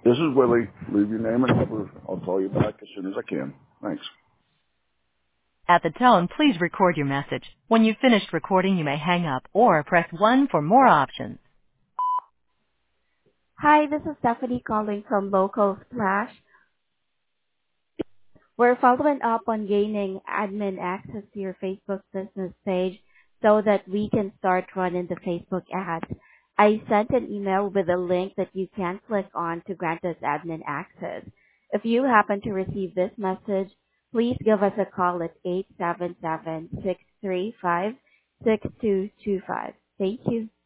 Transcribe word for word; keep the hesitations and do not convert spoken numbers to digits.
This is Willie. Leave your name and number. I'll call you back as soon as I can. Thanks. At the tone, please record your message. When you've finished recording, you may hang up or press one for more options. Hi, this is Stephanie calling from Local Splash. We're following up on gaining admin access to your Facebook business page so that we can start running the Facebook ads. I sent an email with a link that you can click on to grant us admin access. If you happen to receive this message, please give us a call at eight seven seven, six three five, six two two five. Thank you.